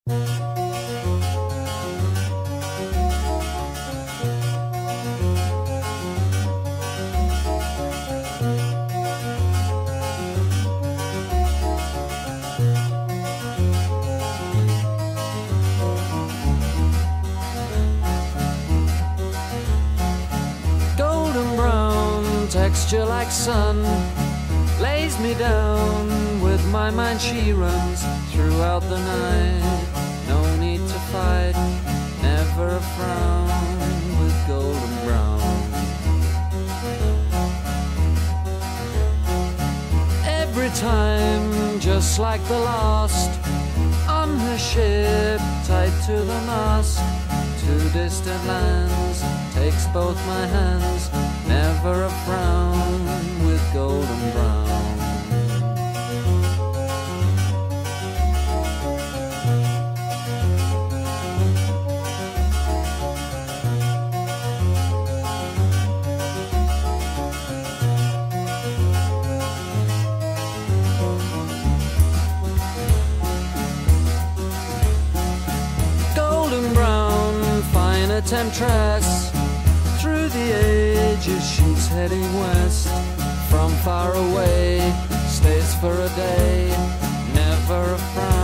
Golden brown texture like sun lays me down. With my mind she runs throughout the night. No need to fight, never a frown with golden brown. Every time, just like the last, on her ship, tied to the mast, to distant lands, takes both my hands, never a frown with golden brown. Temptress, through the ages she's heading west. From far away, stays for a day, never a frown.